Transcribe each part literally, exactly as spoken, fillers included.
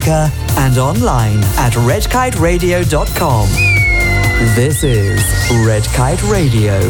speaker and online at red kite radio dot com. This is Red Kite Radio.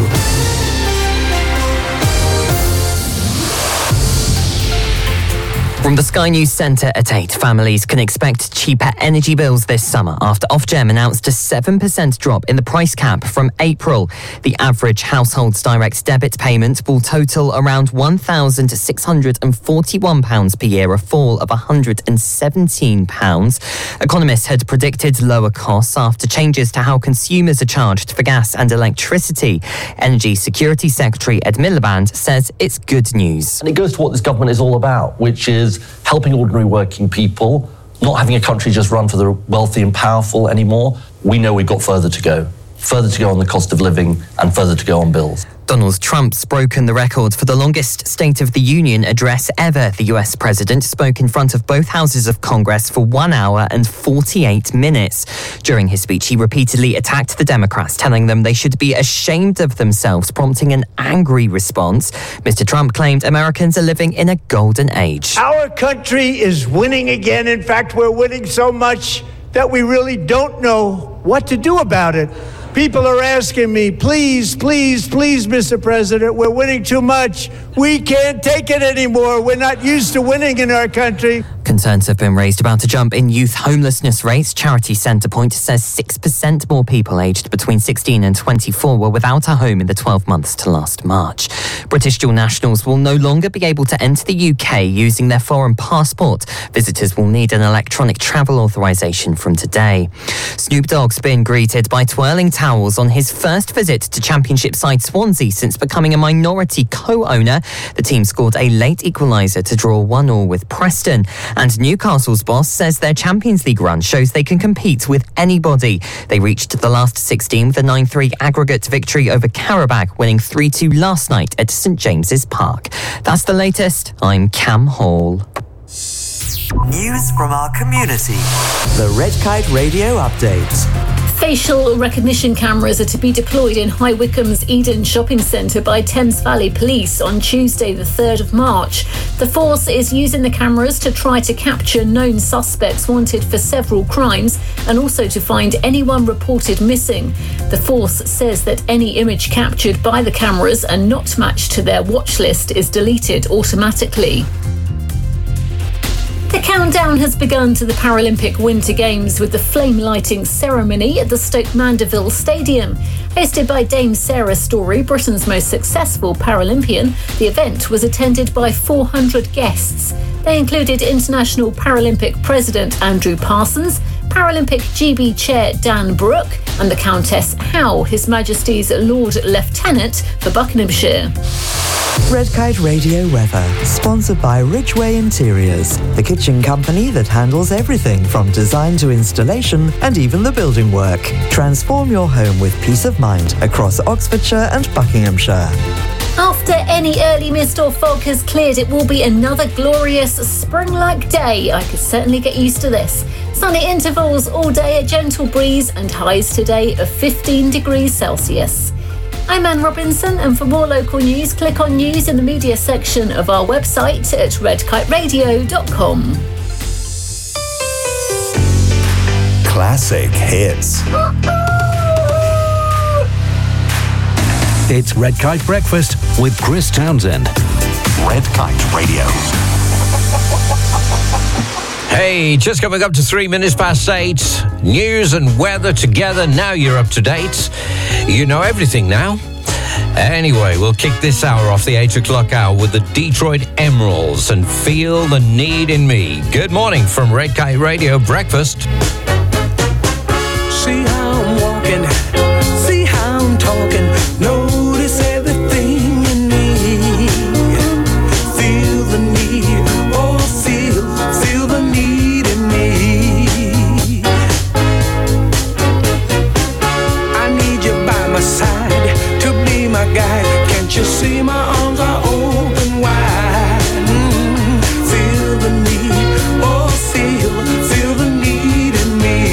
From the Sky News Centre at eight, families can expect cheaper energy bills this summer after Ofgem announced a seven percent drop in the price cap from April. The average household's direct debit payment will total around one thousand six hundred forty-one pounds per year, a fall of one hundred seventeen pounds. Economists had predicted lower costs after changes to how consumers are charged for gas and electricity. Energy Security Secretary Ed Miliband says it's good news. And it goes to what this government is all about, which is helping ordinary working people, not having a country just run for the wealthy and powerful anymore. We know we've got further to go, further to go on the cost of living and further to go on bills. Donald Trump's broken the record for the longest State of the Union address ever. The U S president spoke in front of both houses of Congress for one hour and forty-eight minutes. During his speech, he repeatedly attacked the Democrats, telling them they should be ashamed of themselves, prompting an angry response. Mister Trump claimed Americans are living in a golden age. Our country is winning again. In fact, we're winning so much that we really don't know what to do about it. People are asking me, please, please, please, Mister President, we're winning too much. We can't take it anymore. We're not used to winning in our country. Concerns have been raised about a jump in youth homelessness rates. Charity Centrepoint says six percent more people aged between sixteen and twenty-four were without a home in the twelve months to last March. British dual nationals will no longer be able to enter the U K using their foreign passport. Visitors will need an electronic travel authorisation from today. Snoop Dogg's been greeted by twirling towels on his first visit to Championship side Swansea since becoming a minority co-owner. The team scored a late equaliser to draw one all with Preston. And Newcastle's boss says their Champions League run shows they can compete with anybody. They reached the last sixteen with a nine three aggregate victory over Qarabağ, winning three two last night at St James's Park. That's the latest. I'm Cam Hall. News from our community. The Red Kite Radio Update. Facial recognition cameras are to be deployed in High Wycombe's Eden Shopping Centre by Thames Valley Police on Tuesday the third of March. The force is using the cameras to try to capture known suspects wanted for several crimes and also to find anyone reported missing. The force says that any image captured by the cameras and not matched to their watch list is deleted automatically. The countdown has begun to the Paralympic Winter Games with the flame lighting ceremony at the Stoke Mandeville Stadium. Hosted by Dame Sarah Storey, Britain's most successful Paralympian, the event was attended by four hundred guests. They included International Paralympic President Andrew Parsons, Paralympic G B Chair Dan Brooke, and the Countess Howe, His Majesty's Lord Lieutenant for Buckinghamshire. Red Kite Radio weather, sponsored by Ridgeway Interiors, the kitchen company that handles everything from design to installation and even the building work. Transform your home with peace of mind across Oxfordshire and Buckinghamshire. After any early mist or fog has cleared, it will be another glorious spring-like day. I could certainly get used to this. Sunny intervals all day, a gentle breeze, and highs today of fifteen degrees Celsius. I'm Anne Robinson, and for more local news, click on news in the media section of our website at red kite radio dot com. Classic hits. It's Red Kite Breakfast with Chris Townsend. Red Kite Radio. Hey, just coming up to three minutes past eight. News and weather together. Now you're up to date. You know everything now. Anyway, we'll kick this hour off the eight o'clock hour with the Detroit Emeralds and Feel the Need in Me. Good morning from Red Kite Radio Breakfast. See how I'm walking, see how I'm talking, notice everything in me. Feel the need, oh feel, feel the need in me. I need you by my side to be my guide. Can't you see my arms are open wide? Mm, feel the need, oh feel, feel the need in me.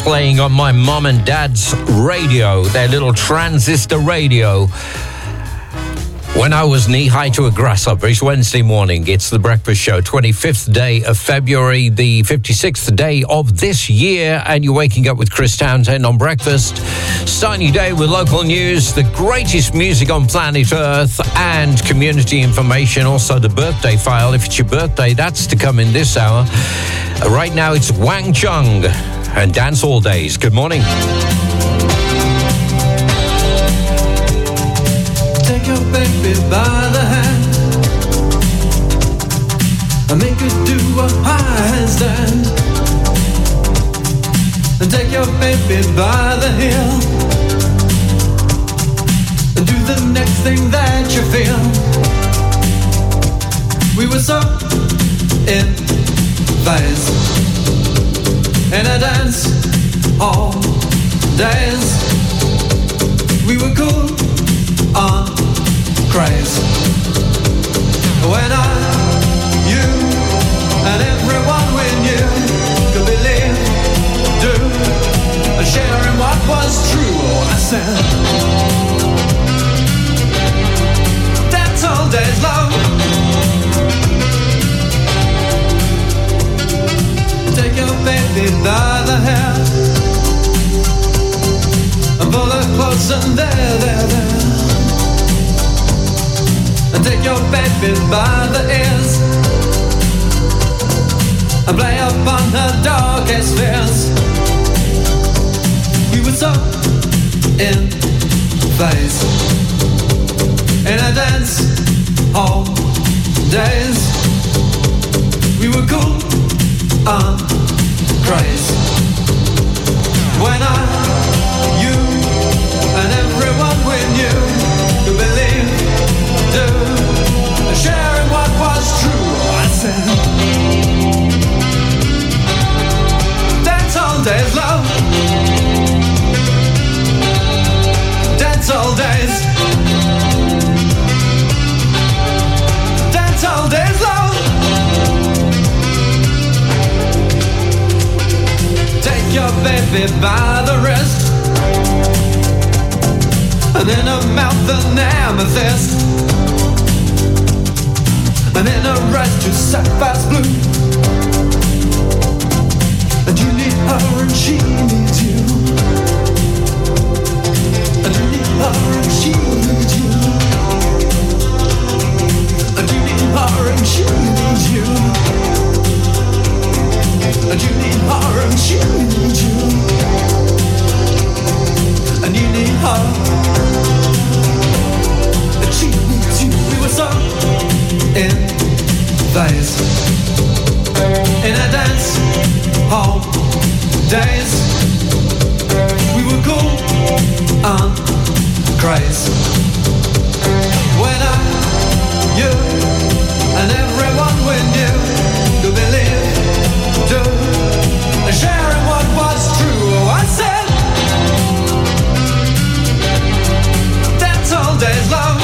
playing on my mum and dad's radio, their little transistor radio. When I was knee-high to a grasshopper, it's Wednesday morning. It's The Breakfast Show, twenty-fifth day of February, the fifty-sixth day of this year, and you're waking up with Chris Townsend on breakfast. Starting your day with local news, the greatest music on planet Earth, and community information. Also, the birthday file. If it's your birthday, that's to come in this hour. Uh, right now, it's Wang Chung and Dance All Days. Good morning. Take your baby by the hand and make her do a high handstand. And take your baby by the heel and do the next thing that you feel. We were so in phase in a dance all days. We were cool on craze. When I, you, and everyone we knew could believe, do, and share in what was true. Oh, I said, dance all days long. Take your baby by the hair and pull her close and there, there, there. And take your baby by the ears and play upon her darkest fears. We were so in phase in a dance all days. We were cool on craze. When I, you, and everyone we knew could believe, do, and share in what was true. I said, dance all days, love. Dance all days. Dance all days, love. Take your baby by the wrist and in her mouth an amethyst, and in her eyes two sapphire's blue. And you need her and she needs you. And you need her and she needs you. And you need her and she needs you. And you need her and she needs you. And you need her and she needs you. We were so in phase in a dance hall days. We were cool on craze. When I, you, and everyone we knew could believe, do, and share in what was true. Oh, I said, dance all days, love.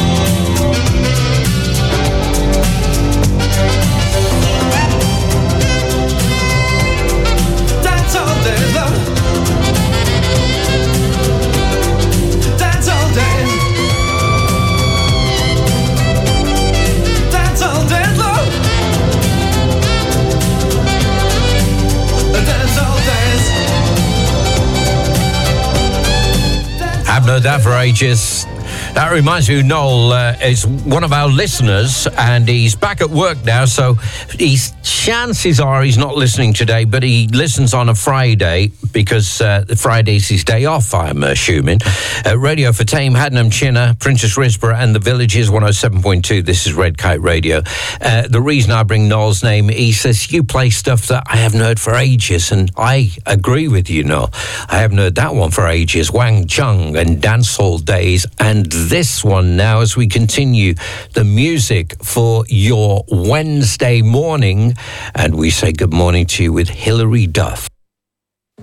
Dance all days, love. Dance all days. Dance all days, love. Dance all days. I've known that for ages. That reminds me, Noel uh, is one of our listeners, and he's back at work now, so he's, chances are he's not listening today, but he listens on a Friday, because uh, Friday's his day off, I'm assuming. Uh, radio for Tame, Haddenham, Chinner, Princess Risborough, and the Villages, one oh seven point two. This is Red Kite Radio. Uh, the reason I bring Noel's name, he says, you play stuff that I haven't heard for ages, and I agree with you, Noel. I haven't heard that one for ages. Wang Chung and Dancehall Days, and this one now as we continue the music for your Wednesday morning, and we say good morning to you with Hilary Duff. I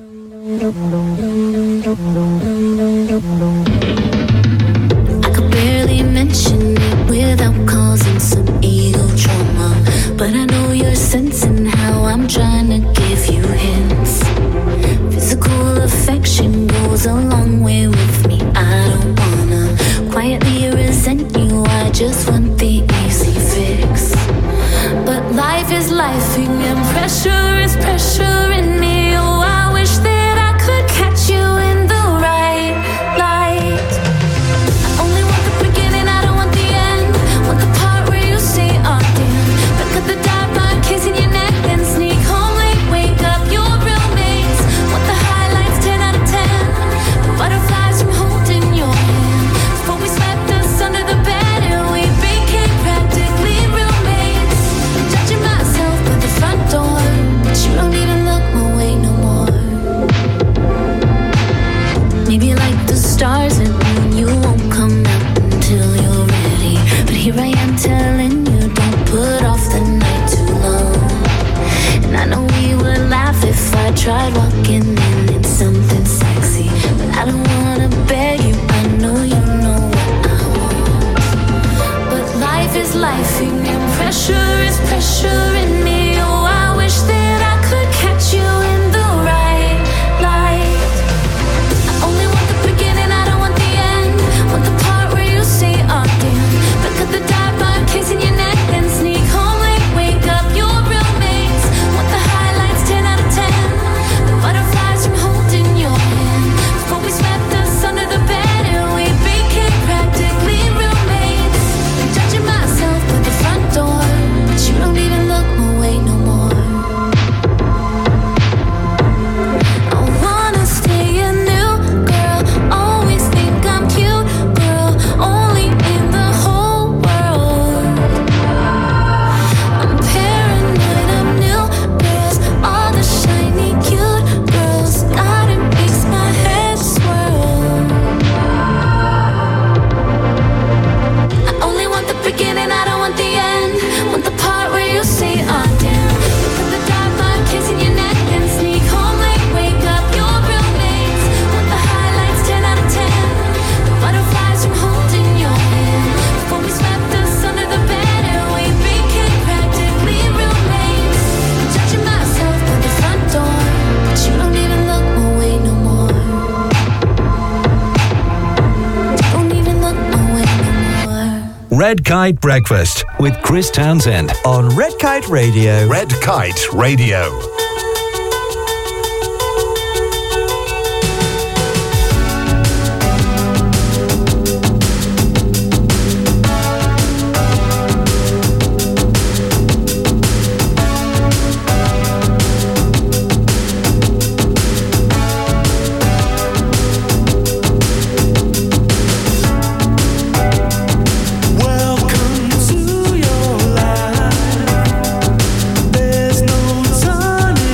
could barely mention it without causing some ego trauma, but I know you're sensing how I'm trying to give you hints. Physical affection goes a long way with me. I don't wanna quietly resent you, I just want the easy fix. But life is lifing and pressure is pressure in me. Oh, I wish that I could catch you in the right light. I only want the beginning, I don't want the end. Want the part where you say, oh damn. Back at the dive bar, kissing your neck, then sneak home late, wake up your real mates. Want the highlights, ten out of ten. The butterflies from holding your hand. Before we swept us under the bed and we became practically roommates. I'm judging myself by the front door, but you don't even look my way no more. Maybe like the stars and moon, you won't come out until you're ready. But here I am telling you, don't put off the night too long. And I know we would laugh if I tried walking in in something sexy. But I don't wanna beg you, I know you know what I want. But life is lifing and pressure is pressure in me. Oh, I wish that I could catch you in the right light. I only want the beginning, I don't want the end. Want the part where you say, oh damn. Back at the dive bar, kissing your neck, then sneak home late, wake up your real mates. Want the highlights, ten out of ten. The butterflies from holding your hand. Before we swept us under the bed and we became practically roommates. I'm judging myself by the front door, but you don't even look my way no more. I wanna stay a new girl, always think I'm cute, girl, only in the whole world. I'm paranoid of new girls, all the shiny cute girls, God, it makes my head swirl. I only want the beginning, I don't want the end. Want the part where you say, oh damn. Look at the dive bar, kissing your neck, then sneak home late, wake up your real mates. Want the highlights, ten out of ten. The butterflies from holding your hand. Before we swept us under the bed and we became practically roommates. I'm judging myself by the front door, but you don't even look my way no more. Don't even look my way no more. Red Kite Breakfast with Chris Townsend. On Red Kite Radio. Red Kite Radio. Welcome to your life. There's no turning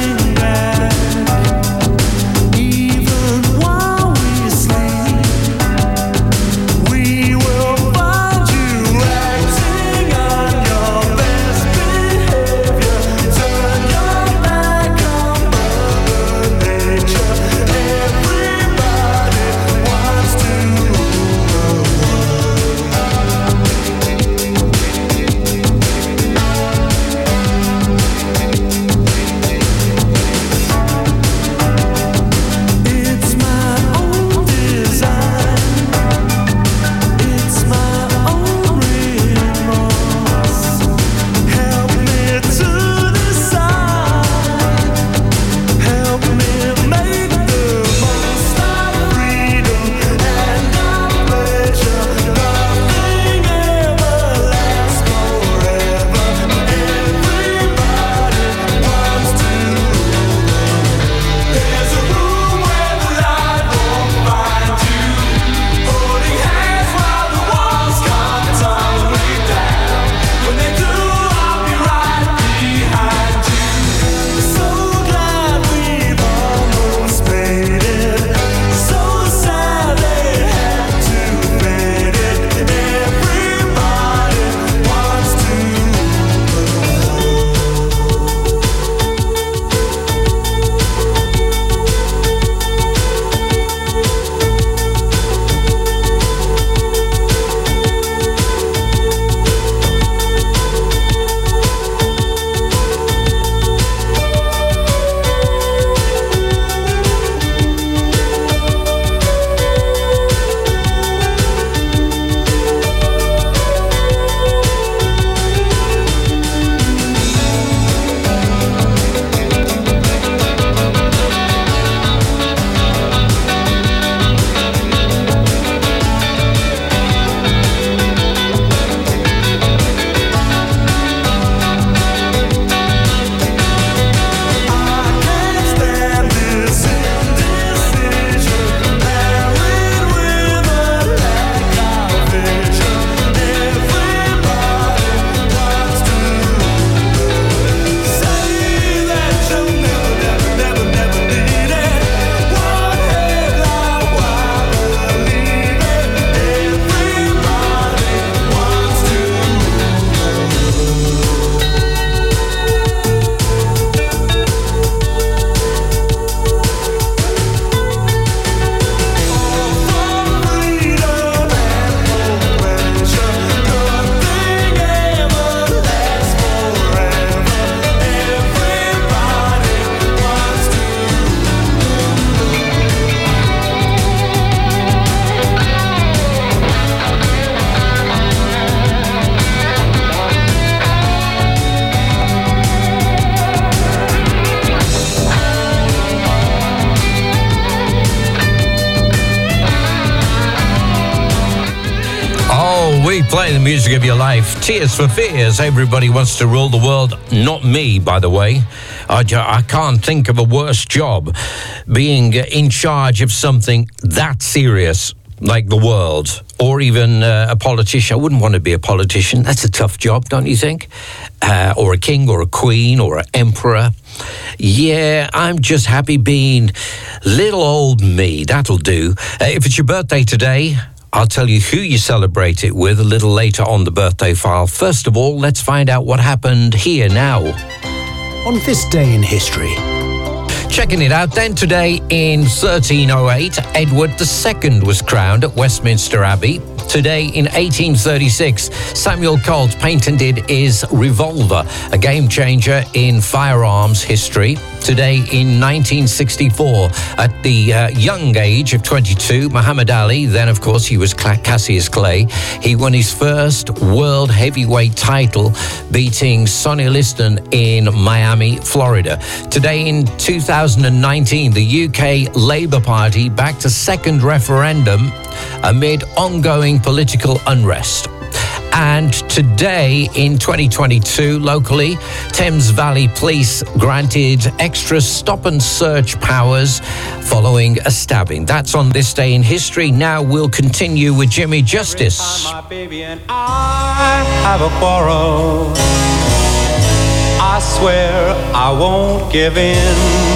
we play the music of your life. Tears for Fears. Everybody wants to rule the world. Not me, by the way. I, I can't think of a worse job. Being in charge of something that serious, like the world, or even uh, a politician. I wouldn't want to be a politician. That's a tough job, don't you think? Uh, or a king, or a queen, or an emperor. Yeah, I'm just happy being little old me. That'll do. Uh, if it's your birthday today, I'll tell you who you celebrate it with a little later on the birthday file. First of all, let's find out what happened here now. On this day in history. Checking it out then, today in thirteen oh eight, Edward the Second was crowned at Westminster Abbey. Today in eighteen thirty-six, Samuel Colt patented his revolver, a game changer in firearms history. Today in nineteen sixty-four, at the uh, young age of twenty-two, Muhammad Ali, then of course he was Cassius Clay, he won his first world heavyweight title, beating Sonny Liston in Miami, Florida. Today in two thousand nineteen, the U K Labour Party backed a second referendum amid ongoing political unrest. And today in twenty twenty-two, locally, Thames Valley Police granted extra stop and search powers following a stabbing. That's on this day in history. Now we'll continue with Jimmy Justice. My baby and I have a quarrel. I swear I won't give in.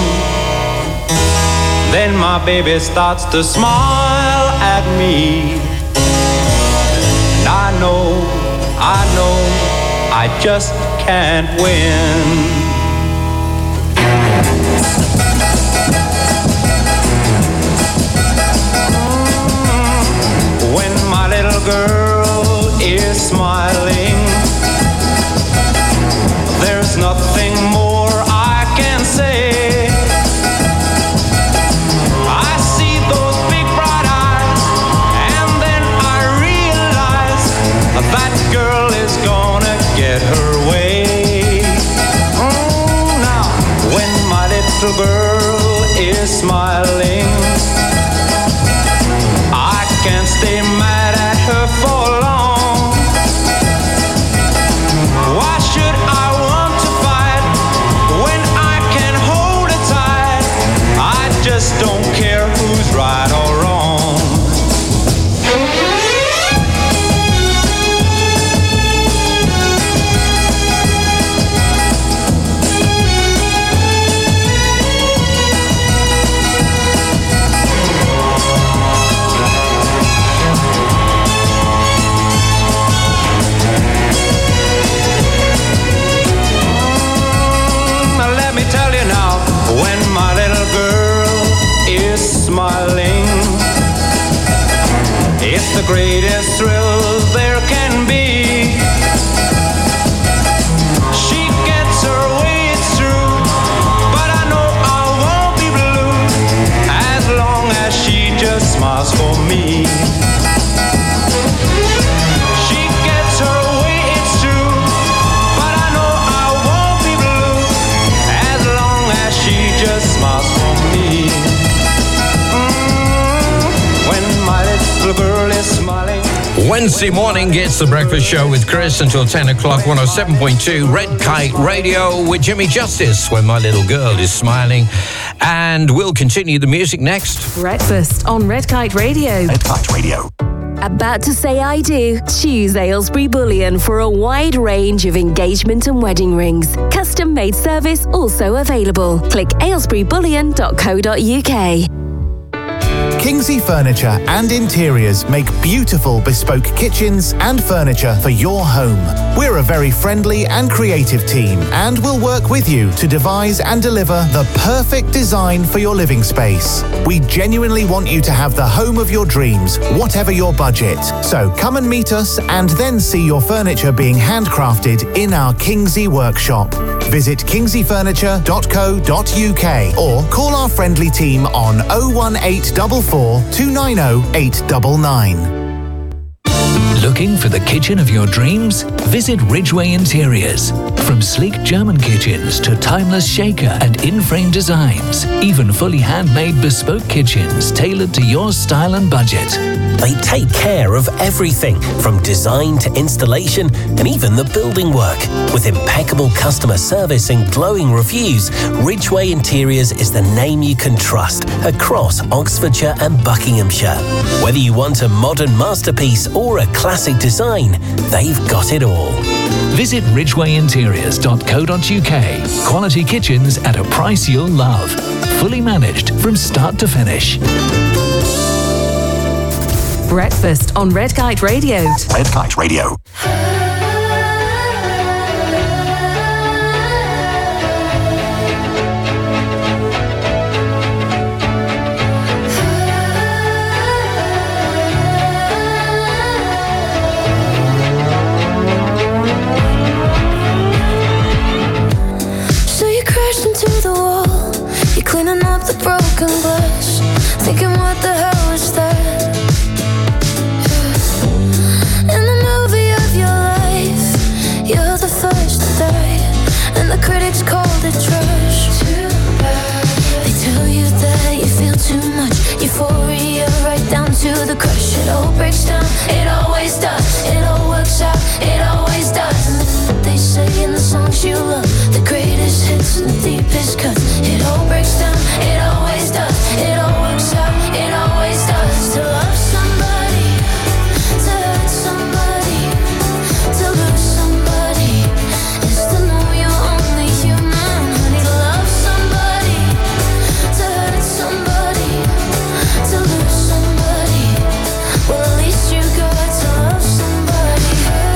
Then my baby starts to smile at me. And I know, I know, I just can't win. When my little girl is smiling, there's nothing more I can say. I see those big bright eyes, and then I realize that girl is gonna get her way. Oh, now, when my little girl is smiling, I can't stay mad at her for long. Why should I want to fight when I can hold her tight? I just don't care who's right or wrong. Tell you now, when my little girl is smiling, it's the greatest thrill there can be. She gets her way, it's true, but I know I won't be blue as long as she just smiles for me. She gets her way, it's true, but I know I won't be blue as long as she just smiles for me. Mm, when my little girl is smiling. Wednesday morning, it's the Breakfast Show with Chris until ten o'clock, one oh seven point two Red Kite Radio with Jimmy Justice, when my little girl is smiling. And we'll continue the music next. Breakfast on Red Kite Radio. Red Kite Radio. About to say I do? Choose Aylesbury Bullion for a wide range of engagement and wedding rings. Custom made service also available. Click aylesbury bullion dot co dot uk. Kingsley Furniture and Interiors make beautiful bespoke kitchens and furniture for your home. We're a very friendly and creative team, and we'll work with you to devise and deliver the perfect design for your living space. We genuinely want you to have the home of your dreams, whatever your budget. So come and meet us and then see your furniture being handcrafted in our Kingsley workshop. Visit kingsley furniture dot co dot uk or call our friendly team on oh one eight four four, two nine oh, eight nine nine. Looking for the kitchen of your dreams? Visit Ridgeway Interiors. From sleek German kitchens to timeless shaker and in-frame designs, even fully handmade bespoke kitchens tailored to your style and budget. They take care of everything from design to installation and even the building work. With impeccable customer service and glowing reviews, Ridgeway Interiors is the name you can trust across Oxfordshire and Buckinghamshire. Whether you want a modern masterpiece or a classic design, they've got it all. Visit ridgeway interiors dot co dot uk. Quality kitchens at a price you'll love. Fully managed from start to finish. Breakfast on Red Kite Radio. Red Kite Radio. Cleaning up the broken glass, thinking what the hell is that? In the movie of your life, you're the first to die, and the critics called it trash. They tell you that you feel too much euphoria, right down to the crush. It all breaks down, it always does. It all works out, it always does. And they say in the songs you love, the greatest hits and the deepest cuts. It all breaks down, it always does. It all works out, it always does. To love somebody, to hurt somebody, to lose somebody, is to know you're only human. Honey, to love somebody, to hurt somebody, to lose somebody. Well, at least you got to love somebody.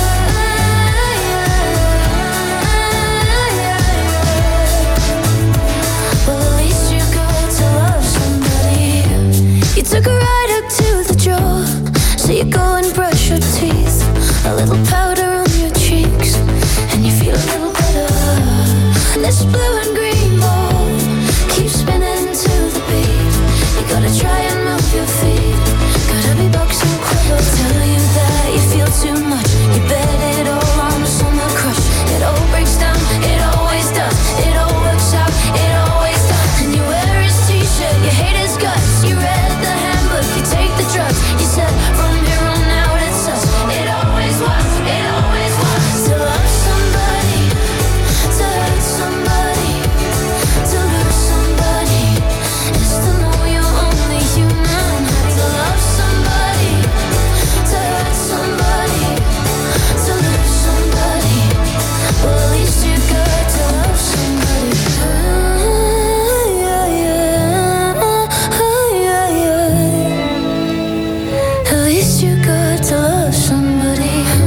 Well, at least you got to love somebody. You took a ride up to the drawer, so you go and brush your teeth. A little powder on your cheeks, and you feel a little better. This blue and green ball keeps spinning to the beat. You gotta try and move your feet. Gotta be boxing quick. Tell you that you feel too much. You bet it all on the summer crush. It all breaks down, it always does. It all works out, it always does. And you wear his t-shirt, you hate his guts. You read the handbook, you take the drugs. You said from here on out it's us. It always was, it always was. To love somebody, to hurt somebody, to lose somebody, is to know you're only human. To love somebody, to hurt somebody, to lose somebody. Well, at least you got to love somebody. Yeah, yeah, yeah, yeah. At least you got to love somebody.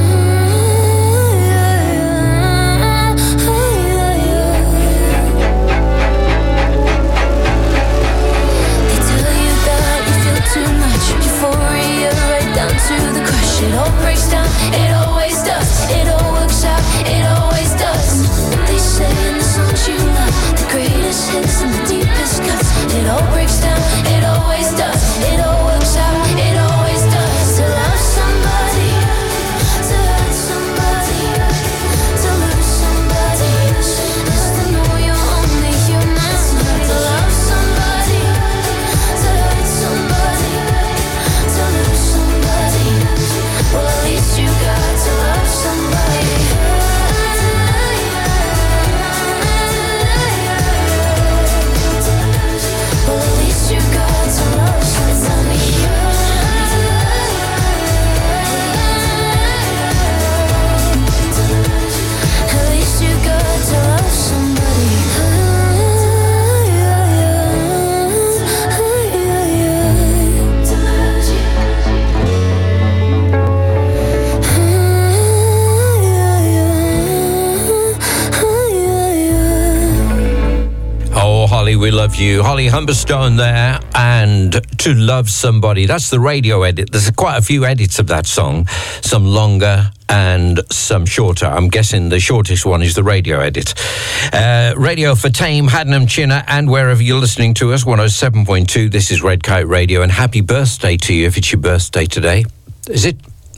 They tell you that you feel too much euphoria, right down to the crush. It all breaks down, it always does. It all works out, it always does. And they say in the songs you love, the greatest hits and the deepest cuts. It all breaks down, it always does. It all works out, it always does. To love somebody, to hurt somebody, to lose somebody, is to know you're only human. To love somebody, to hurt somebody, to lose somebody. Well, at least you got to love somebody. Well, at least you got to love somebody. At least you got to love somebody. Oh, Holly, we love you. Holly Humberstone there, and To Love Somebody. That's the radio edit. There's quite a few edits of that song, some longer and some shorter. I'm guessing the shortest one is the radio edit. Uh, radio for Tame, Haddenham, Chinner, and wherever you're listening to us, one oh seven point two. This is Red Kite Radio, and happy birthday to you if it's your birthday today. Is it?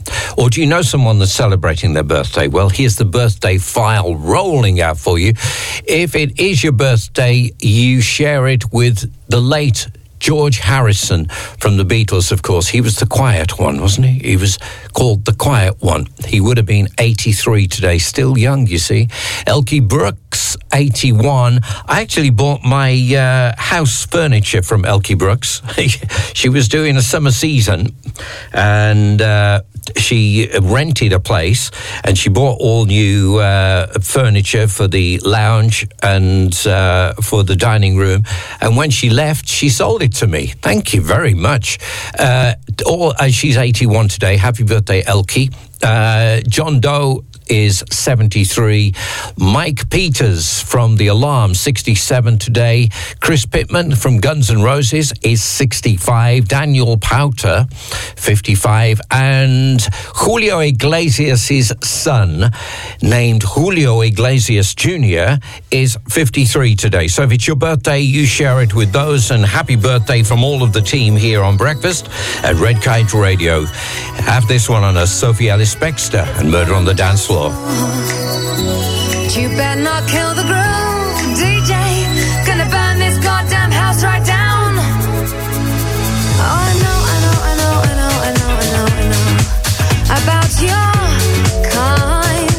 Or do you know someone that's celebrating their birthday? Well, here's the birthday file rolling out for you. If it is your birthday, you share it with the late George Harrison from the Beatles, of course. He was the quiet one, wasn't he? He was called the quiet one. He would have been eighty-three today, still young, you see. Elkie Brooks, eighty-one. I actually bought my uh, house furniture from Elkie Brooks. She was doing a summer season, and uh, she rented a place, and she bought all new uh, furniture for the lounge and uh, for the dining room. And when she left, she sold it to me. Thank you very much. Uh, all, uh, she's eighty-one today. Happy birthday, Elkie. Uh, John Doe is seventy-three. Mike Peters from The Alarm, sixty-seven today. Chris Pittman from Guns N' Roses is sixty-five. Daniel Powter, fifty-five. And Julio Iglesias' son, named Julio Iglesias Junior, is fifty-three today. So if it's your birthday, you share it with those. And happy birthday from all of the team here on Breakfast at Red Kite Radio. Have this one on us, Sophie Ellis-Bextor and Murder on the Dance Floor. You better not kill the groove, D J. Gonna burn this goddamn house right down. Oh, I know, I know, I know, I know, I know, I know, I know about your kind.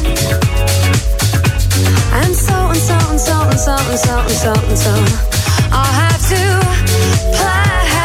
And so and so and so and so and so and so and so I'll have to play.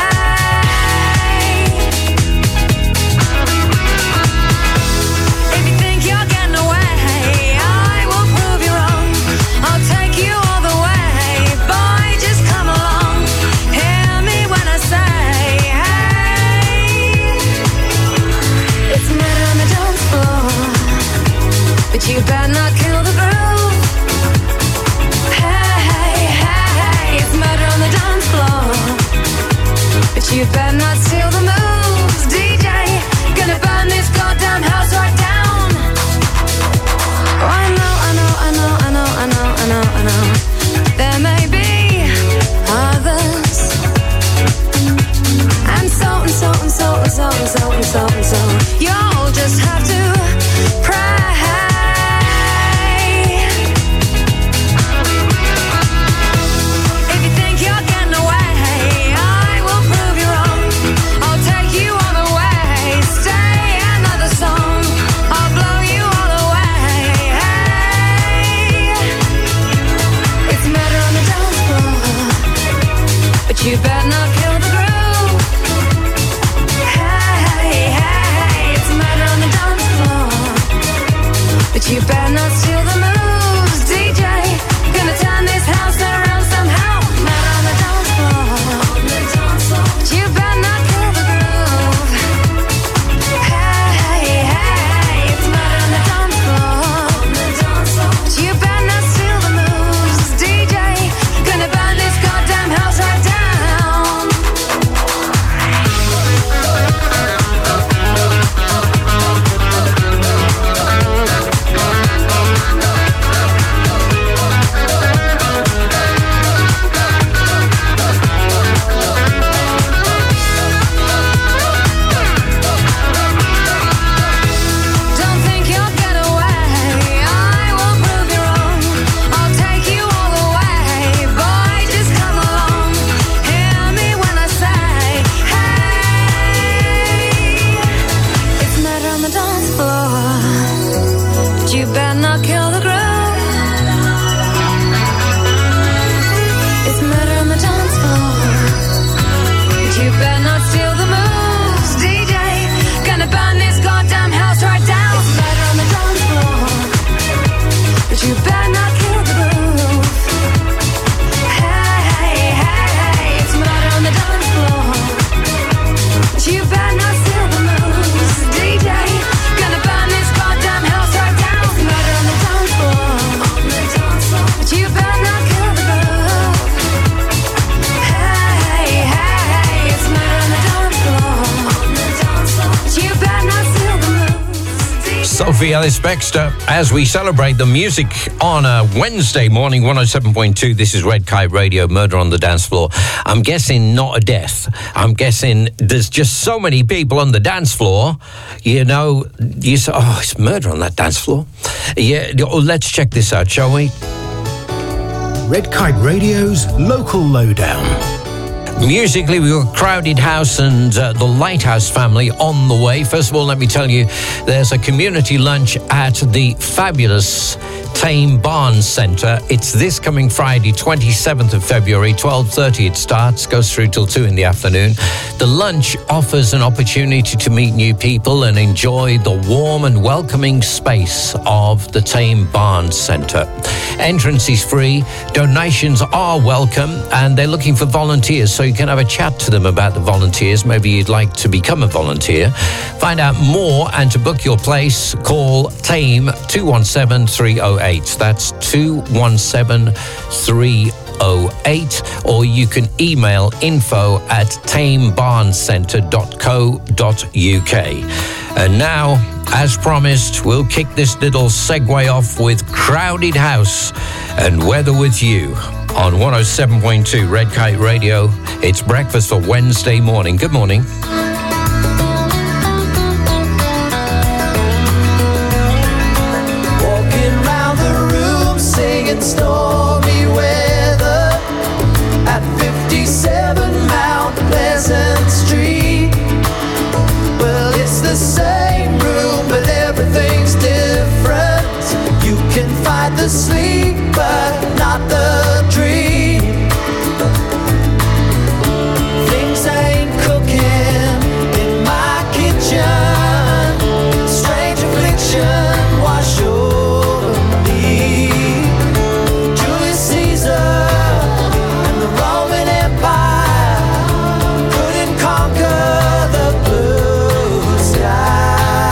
You better not kill the groove. Hey, hey, hey, it's murder on the dance floor. But you better not steal the moves, D J. Gonna burn this goddamn house right down. Oh, I know, I know, I know, I know, I know, I know, I know. There may be others. And so and so and so and so and so and so and so. You'll just have to pray. You better not kill the groove. Hey, hey, hey, it's murder. Sophie Ellis-Bextor, as we celebrate the music on a Wednesday morning, one oh seven point two. This is Red Kite Radio, Murder on the Dance Floor. I'm guessing not a death. I'm guessing there's just so many people on the dance floor. You know, you say, oh, it's murder on that dance floor. Yeah, oh, let's check this out, shall we? Red Kite Radio's Local Lowdown. Musically, we've got Crowded House and uh, the Lighthouse Family on the way. First of all, let me tell you, there's a community lunch at the fabulous Tame Barnes Centre. It's this coming Friday, twenty-seventh of February, twelve thirty it starts, goes through till two in the afternoon. The lunch offers an opportunity to meet new people and enjoy the warm and welcoming space of the Tame Barnes Centre. Entrance is free, donations are welcome, and they're looking for volunteers, so you can have a chat to them about the volunteers. Maybe you'd like to become a volunteer. Find out more and to book your place, call Tame two one seven, three oh eight. That's two one seven, three oh eight, or you can email info at tame barnes centre dot co dot uk. And now, as promised, we'll kick this little segue off with Crowded House and Weather with You on one oh seven point two Red Kite Radio. It's breakfast for Wednesday morning. Good morning. Stormy weather at fifty-seven Mount Pleasant Street. Well, it's the same room, but everything's different. You can fight the sleep, but not the dream. Things ain't cooking in my kitchen. Strange affliction wash over me. And the Roman Empire couldn't conquer the blue sky.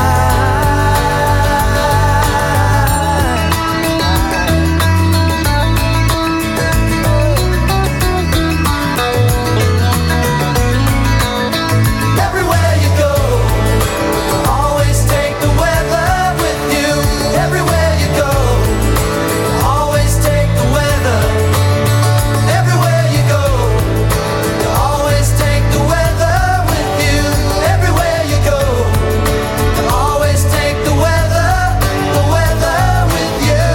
Everywhere you go, always take the weather with you. Everywhere you go, always take the weather. Everywhere you go, you always take the weather with you. Everywhere you go, you always take the weather, the weather with you.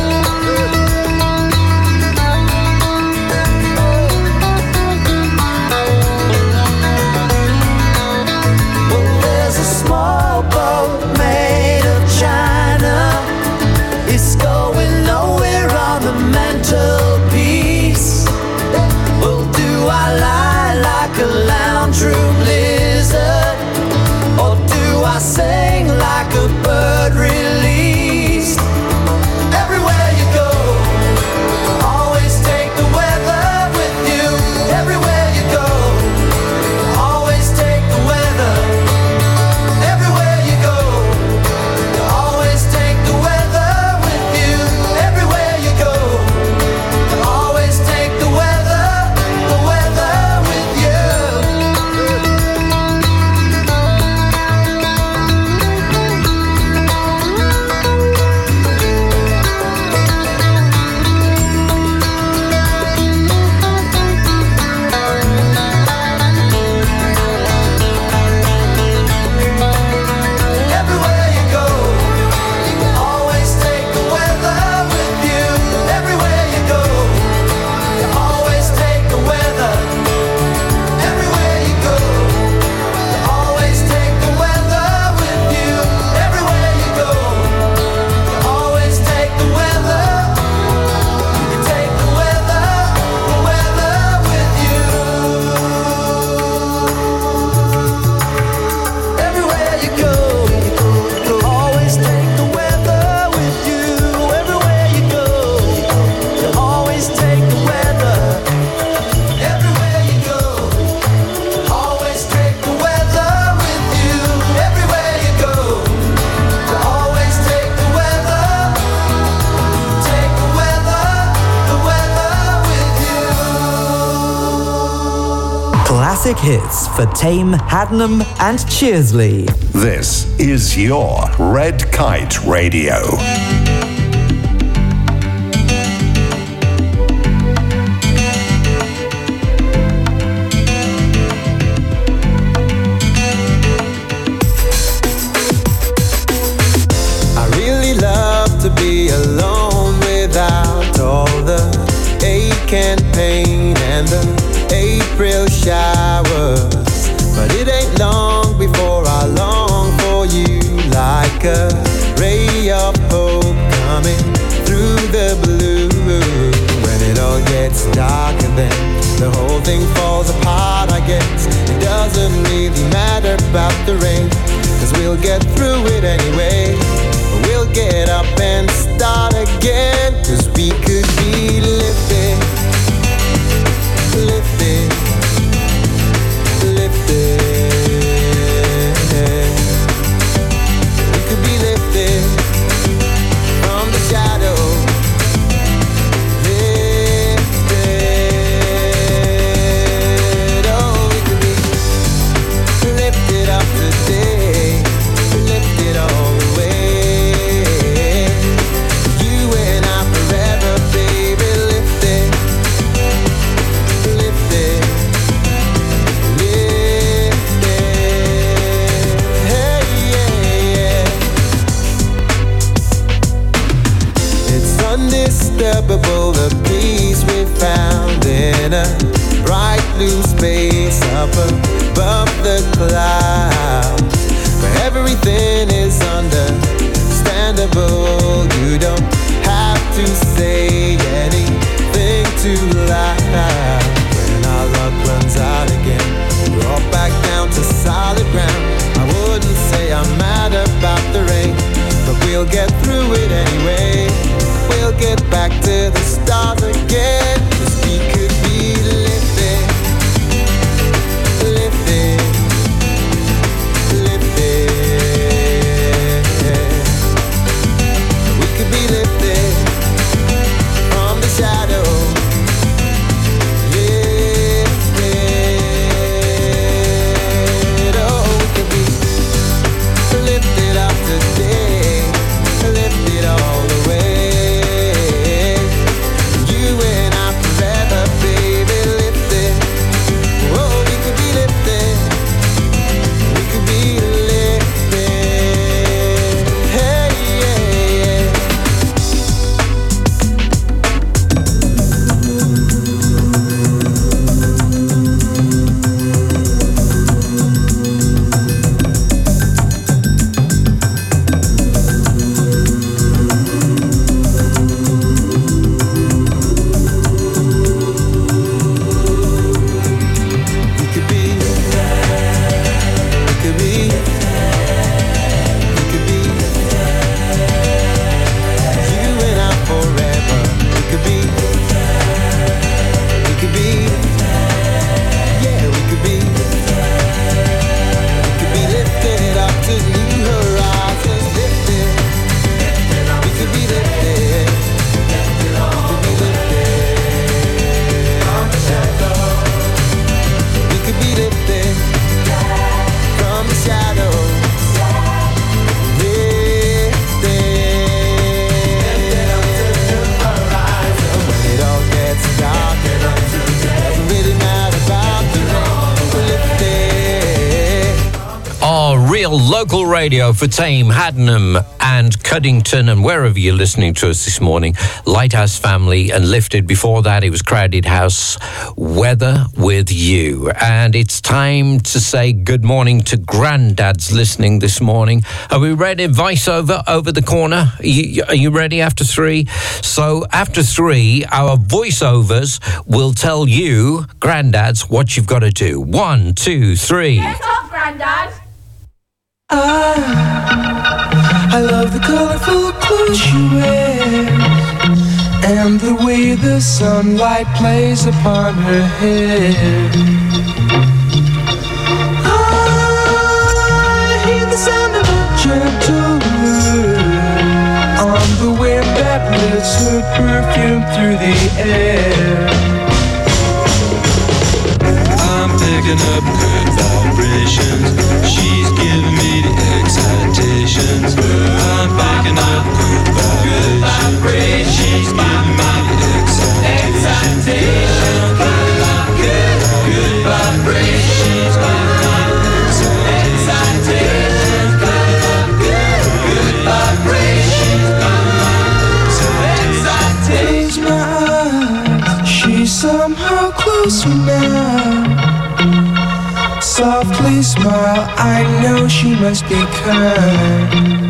Well, there's a small boat made of china. It's going nowhere on the mantelpiece. Well, do I lie like a lounge room lizard, or do I sing like a bird released? Everywhere you go, always take the weather with you. Everywhere you go, always take the weather. Everywhere you go, you always take the weather with you. Everywhere you go, you always take the weather, the weather with you. classic hits for Tame, Haddenham and Cheersley. This is your Red Kite Radio. To be alone without all the ache and pain and the April showers. But it ain't long before I long for you, like a ray of hope coming through the blue. When it all gets dark and then the whole thing falls apart, I guess it doesn't really matter about the rain, 'cause we'll get through it anyway. We'll get up and start again, 'cause we could be lifted, lifted, lifted. We could be lifted from the shadow, lifted. Oh, we could be lifted up today, lifted all the way. Undisturbable, the peace we found in a bright blue space up above the clouds, where everything is understandable. You don't have to say anything too loud. When our luck runs out again, we're all back down to solid ground. I wouldn't say I'm mad about the rain, but we'll get through it anyway. We'll get back to the stars again, 'cause we could be lifted, lifted, lifted. We could be lifted from the shadow, lifted. Oh, we could be lifted up today, lifted all the way. Local radio for Tame, Haddenham and Cuddington, and wherever you're listening to us this morning. Lighthouse Family and Lifted. Before that, it was Crowded House, Weather with You. And it's time to say good morning to Grandad's listening this morning. Are we ready? Voiceover over the corner. Are you, are you ready after three? So after three, our voiceovers will tell you, Granddads, what you've got to do. One, two, three. Get up, Grandad. I, I love the colorful clothes she wears and the way the sunlight plays upon her hair. I hear the sound of a gentle wind on the wind that lifts her perfume through the air. I'm picking picking up good vibrations. She's giving me the excitations. I'm picking up good vibrations. She's giving me the excitations. Good, good vibrations. She's giving me the excitations. Good, good vibrations. Close my eyes. She's somehow closer now. Softly smile, I know she must be kind.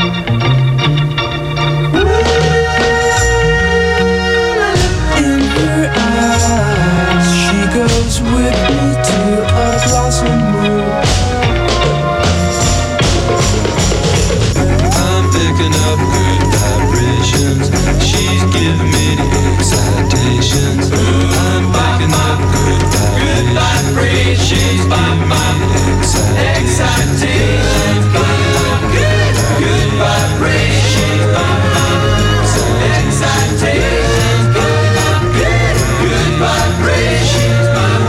In her eyes, she goes with me to a blossom room. I'm picking up good vibrations. She's giving me the excitations. I'm picking up good vibrations. She's giving me the excitations. Good, good vibrations. Excitations. Good, good vibrations.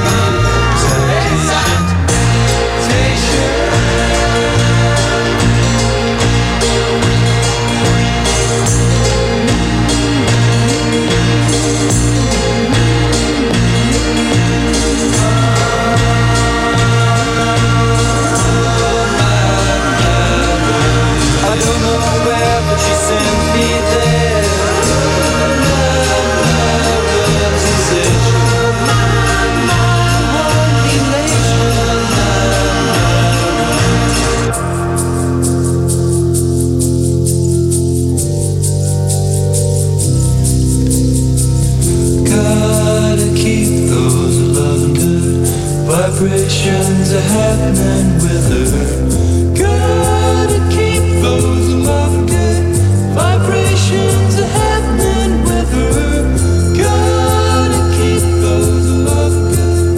Vibrations are happening with her. Gotta keep those love good. Vibrations are happening with her. Gotta keep those love good.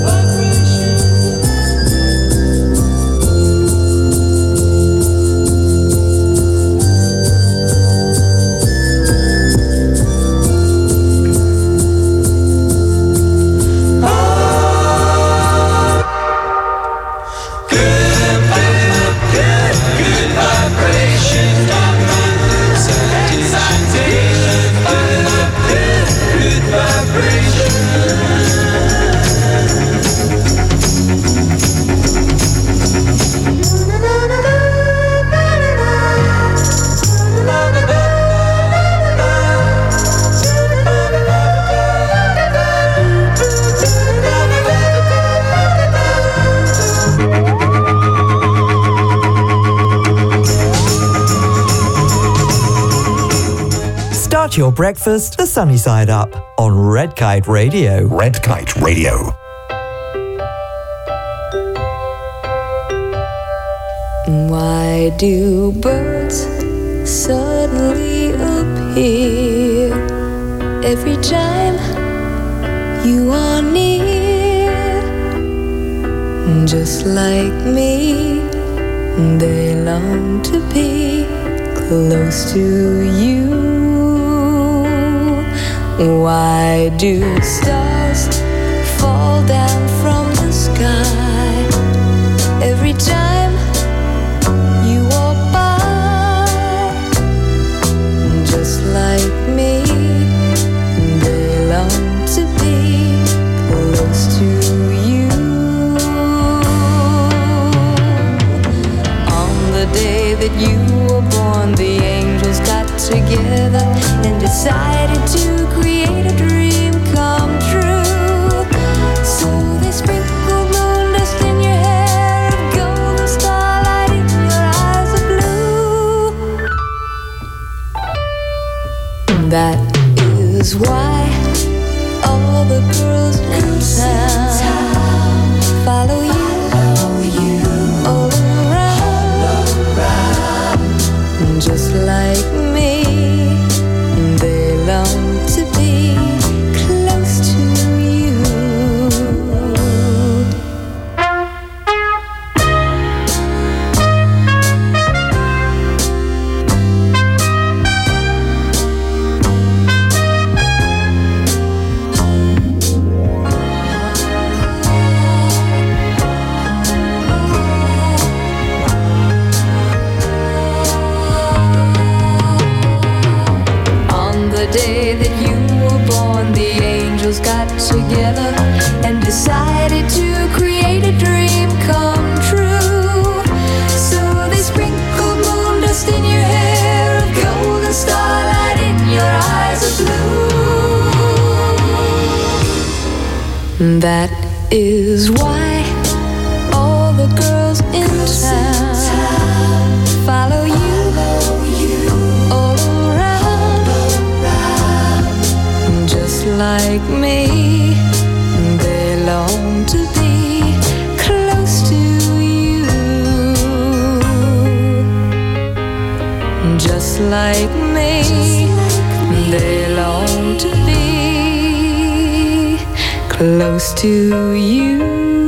Start your breakfast the sunny side up on Red Kite Radio. Red Kite Radio. Why do birds suddenly appear every time you are near? Just like me, they long to be close to you. Why do stars fall down from the sky every time you walk by? Just like me, they long to be close to you. On the day that you were born, the angels got together and decided to create a dream come true. So they sprinkled moon dust in your hair and golden starlight in your eyes of blue. That is why all the girls in town follow you, all around, just like me. They long to be close to you. That is why all the girls in town follow you all around. Just like me, they long to be close to you. Just like me, they long to be close to you.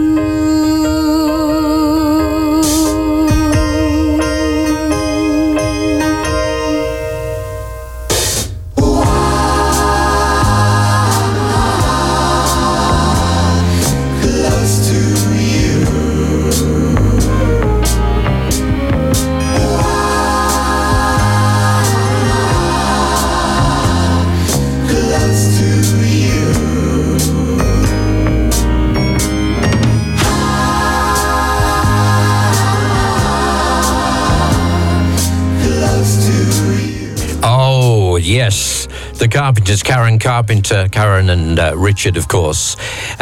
Yes, the Carpenters, Karen Carpenter, Karen and uh, Richard, of course.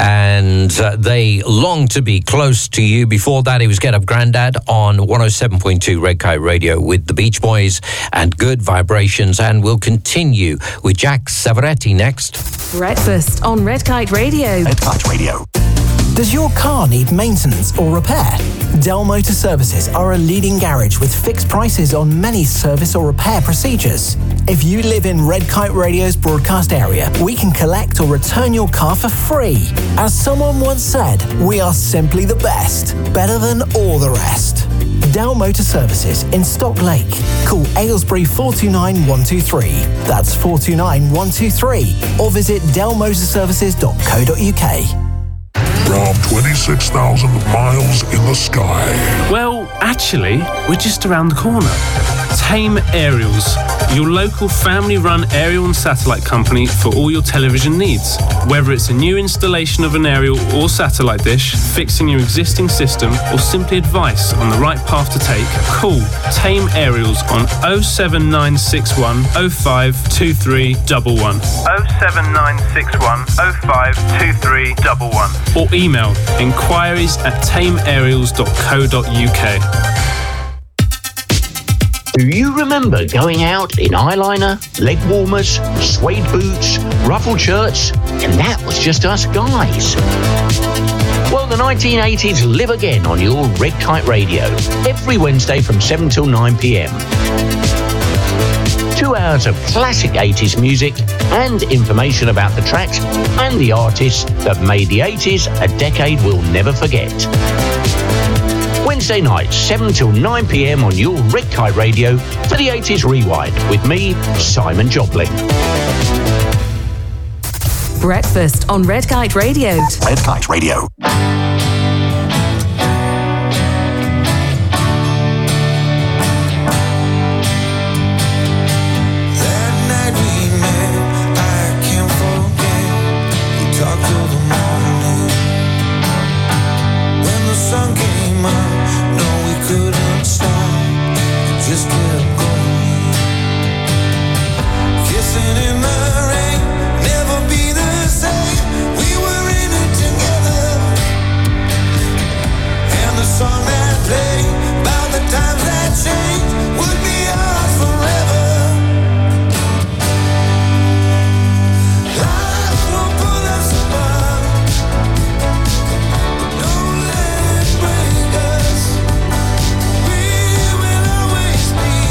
And uh, they long to be close to you. Before that, it was Get Up Grandad on one oh seven point two Red Kite Radio with the Beach Boys and Good Vibrations. And we'll continue with Jack Savaretti next. Breakfast on Red Kite Radio. Red Kite Radio. Does your car need maintenance or repair? Dell Motor Services are a leading garage with fixed prices on many service or repair procedures. If you live in Red Kite Radio's broadcast area, we can collect or return your car for free. As someone once said, we are simply the best, better than all the rest. Dell Motor Services in Stock Lake. Call Aylesbury four two nine one two three. That's four two nine one two three. Or visit dell motor services dot co dot uk. From twenty-six thousand miles in the sky. Well, actually, we're just around the corner. Tame Aerials, your local family-run aerial and satellite company for all your television needs. Whether it's a new installation of an aerial or satellite dish, fixing your existing system, or simply advice on the right path to take, call Tame Aerials on oh seven nine six one oh five two three one one. oh seven nine six one oh five two three one one. Or email inquiries at tame aerials dot co dot uk. Do you remember going out in eyeliner, leg warmers, suede boots, ruffled shirts, and that was just us guys? Well, the nineteen eighties live again on your Red Kite Radio, every Wednesday from seven till nine p.m. Two hours of classic eighties music and information about the tracks and the artists that made the eighties a decade we'll never forget. Wednesday nights, seven till nine p.m. on your Red Kite Radio for the eighties Rewind with me, Simon Joplin. Breakfast on Red Kite Radio. Red Kite Radio. We will always be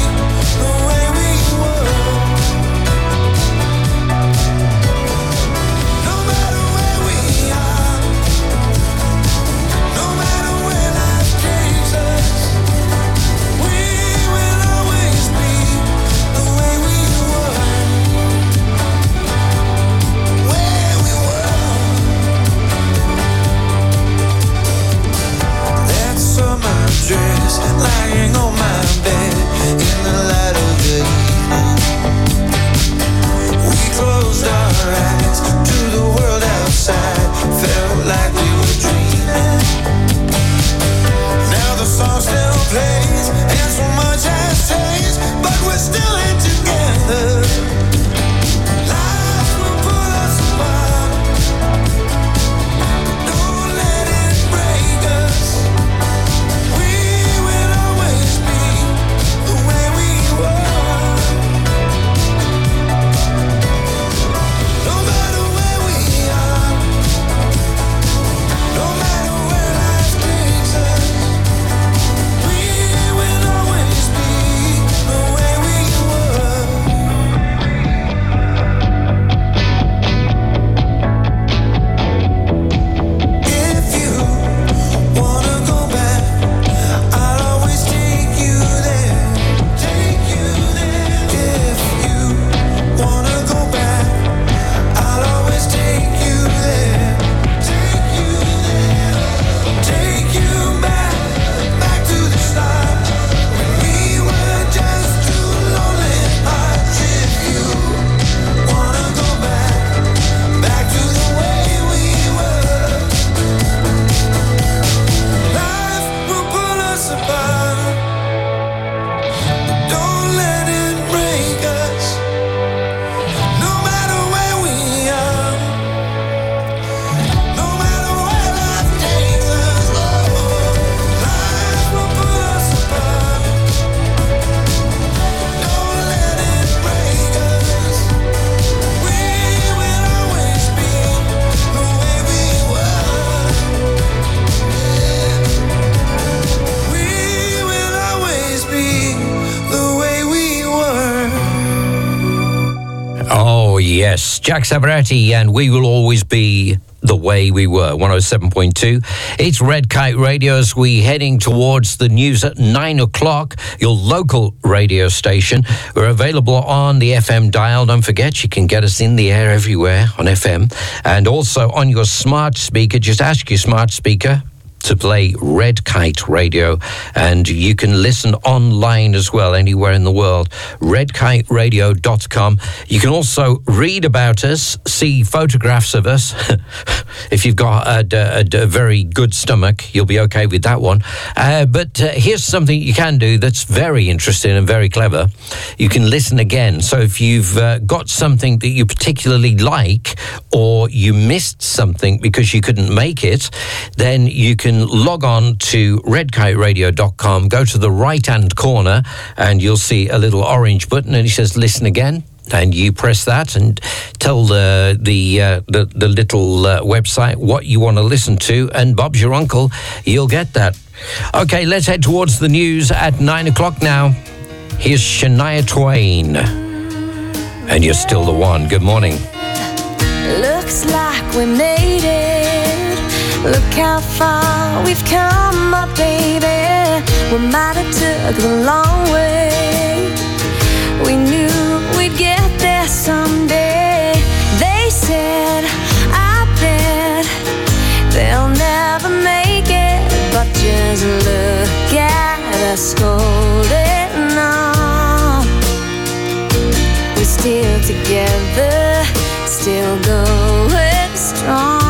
yes. Jack Savaretti, and We Will Always Be the Way We Were, one oh seven point two. It's Red Kite Radio as we're heading towards the news at nine o'clock, your local radio station. We're available on the F M dial. Don't forget, you can get us in the air everywhere on F M. And also on your smart speaker, just ask your smart speaker to play Red Kite Radio, and you can listen online as well, anywhere in the world, red kite radio dot com. You can also read about us, see photographs of us. If you've got a, a, a very good stomach, you'll be okay with that one. Uh, but uh, here's something you can do that's very interesting and very clever. You can listen again. So if you've uh, got something that you particularly like, or you missed something because you couldn't make it, then you can log on to red kite radio dot com, go to the right-hand corner, and you'll see a little orange button, and it says listen again. And you press that and tell the the uh, the, the little uh, website what you want to listen to, and Bob's your uncle. You'll get that. Okay, let's head towards the news at nine o'clock now. Here's Shania Twain, and You're Still the One. Good morning. Looks like we made it. Look how far we've come, my baby. We might have took the long way. We knew we'd get there someday. They said, I bet they'll never make it. But just look at us holding on. We're still together, still going strong.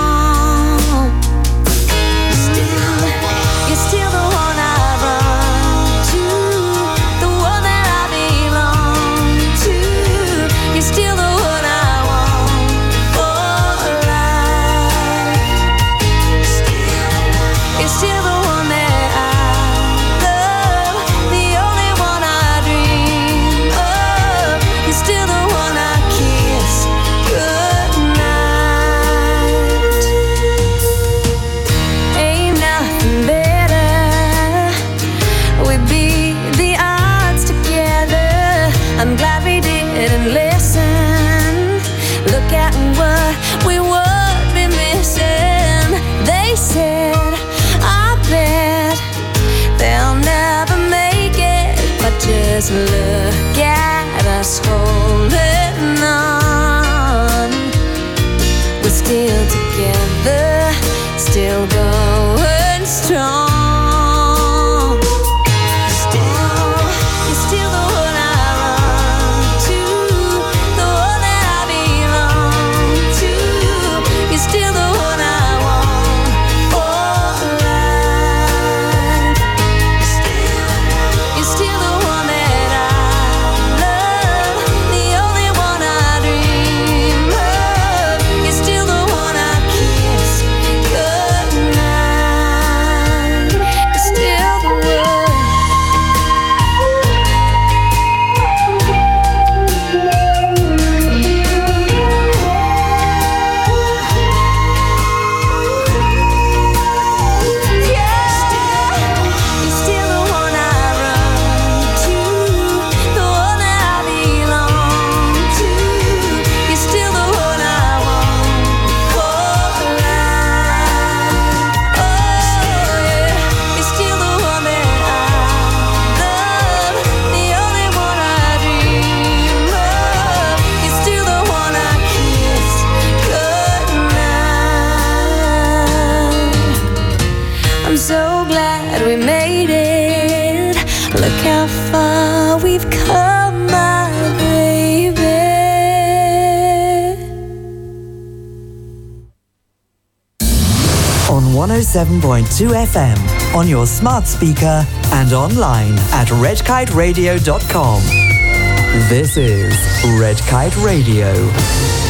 Just look at us holding on. We're still together, still going strong. one oh seven point two F M, on your smart speaker and online at red kite radio dot com. This is Red Kite Radio.